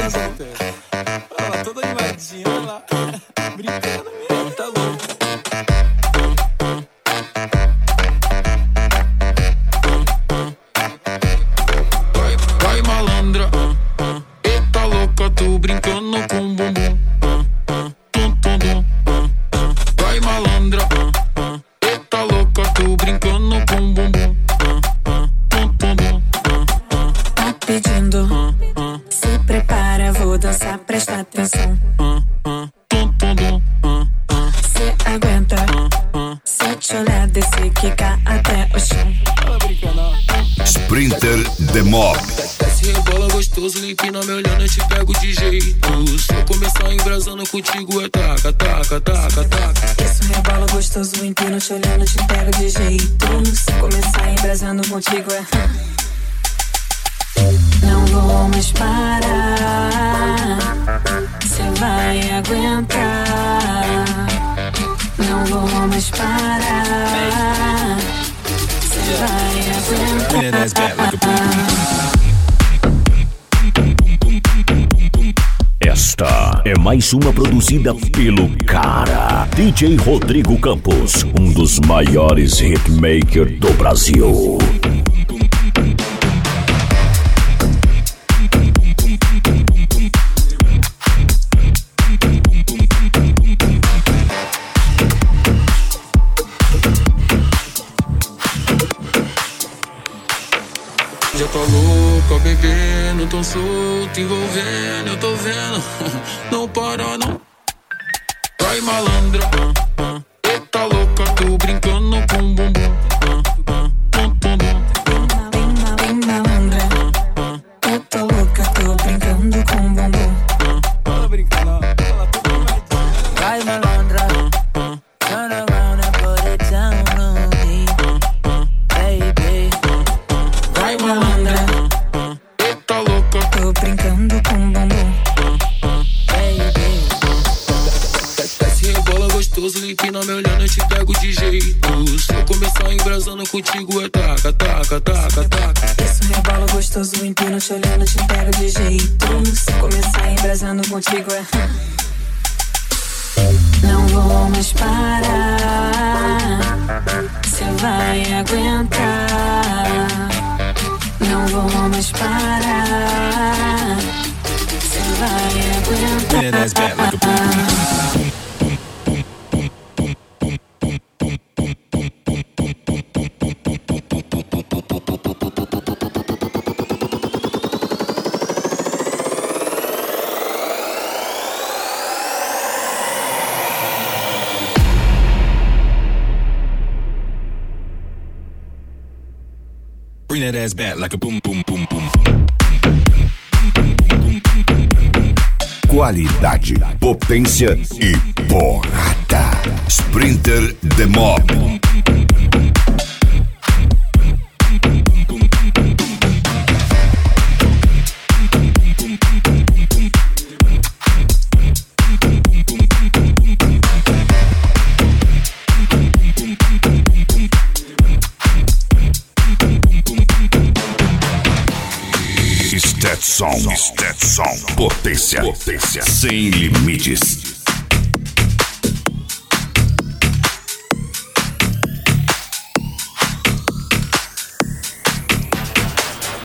solteira. Olha lá, toda animadinha, olha lá. Brincando mesmo, tá louco. Vai malandra, eita louca, tô brincando com o bumbum. Vai malandra, eita louca, tô brincando com o bumbum. Tá pedindo, se prepara, vou dançar, presta atenção. Cê aguenta, se eu te olhar, descer, quicar até o chão. Sprinter The Mob. Desce rebola gostoso, empina me olhando, eu te pego de jeito. Se eu começar embrasando contigo é taca, taca, taca, taca. Isso rebola gostoso, empino te olhando, te pego de jeito. Se começar embrasando contigo é... Não vou mais parar, cê vai aguentar. Não vou mais parar, cê vai aguentar. Esta é mais uma produzida pelo cara DJ Rodrigo Campos, um dos maiores hitmakers do Brasil. Já tô louca, bebendo, tô solto, envolvendo, eu tô vendo. Não para não. Vai malandra, eita louca, tô brincando com o bumbum. Bem malandra, eu tô louca, tô brincando com o bumbum. Olha brincando, olha lá, toda animadinha. Vai malandra, turn around and put it down on me, baby. Vai malandra, Eita louca, tô brincando com o bumbum. desce rebola gostoso, empina me olhando, eu te pego de jeito. Se eu começar embrasando contigo é taca, taca, taca, taca. Isso rebola gostoso, empino te olhando, te pego de jeito. Se começar embrasando contigo é... Não vou mais parar, cê vai aguentar. Não vou mais parar, cê vai aguentar. Bring that ass back like a boom, boom, boom, boom. Qualidade, potência e porrada. Sprinter The Mob. Stetson, potência, sem limites.